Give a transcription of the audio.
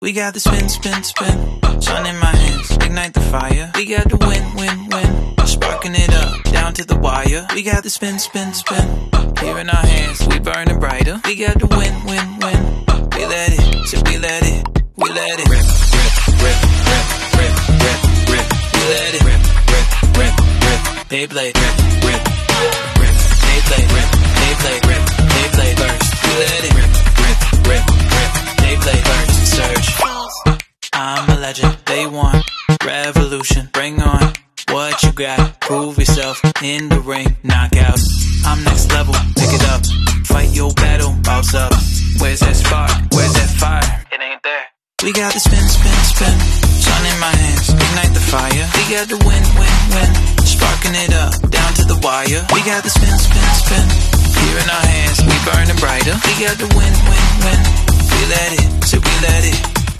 We got the spin, spin, spin. Sun in my hands, ignite the fire. We got the win, win, win. Sparking it up, down to the wire. We got the spin, spin, spin. Here in our hands, we burning brighter. We got the win, win, win. We let it, so we let it. We let it rip, rip, rip, rip, rip, rip, rip. We let it rip, rip, rip, rip. Beyblade, rip, rip, rip. Beyblade, rip, Beyblade, rip, Beyblade burst. We let it rip, rip, rip, rip. Beyblade burst, surge. I'm a legend, day one. Revolution, bring on what you got. Prove yourself in the ring, knockout. I'm next level, pick it up. Fight your battle, bounce up. Where's that spark? Where's that fire? It ain't there. We got the spin, spin, spin. Sun in my hands, ignite the fire. We got the win, win, win. Sparking it up, down to the wire. We got the spin, spin, spin. Here in our hands, we burning brighter. We got the win, win, win. We let it, so we let it.